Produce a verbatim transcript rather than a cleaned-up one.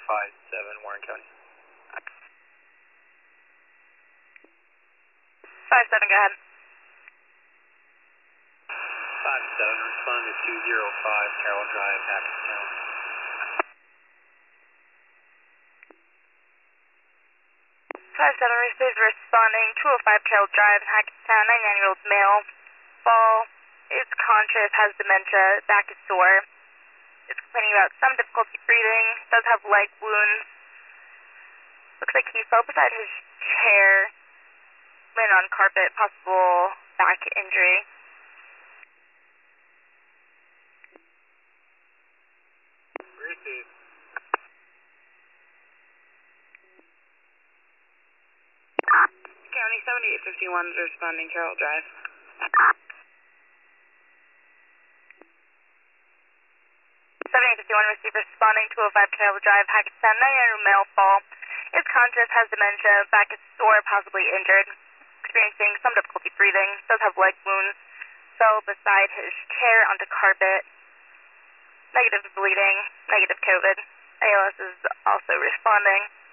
five seven, Warren County. five seven, go ahead. five seven, respond to two zero five, Carroll Drive, Hackettstown. five seven received, responding, two oh five Carroll Drive, Hackettstown, ninety-nine-year-old male, fall, is conscious, has dementia, back is sore, is complaining about some difficulty breathing, does have leg wounds, looks like he fell beside his chair, landed on carpet, possible back injury. Received. County seventy-eight fifty-one is responding, Carroll Drive. seventy-eight fifty-one received, responding, two oh five Carroll Drive, Hackettstown, ninety-nine-year-old male, fall, is conscious, has dementia, back is sore, possibly injured, experiencing some difficulty breathing, does have leg wounds, fell beside his chair onto carpet, negative bleeding, negative COVID. A L S is also responding.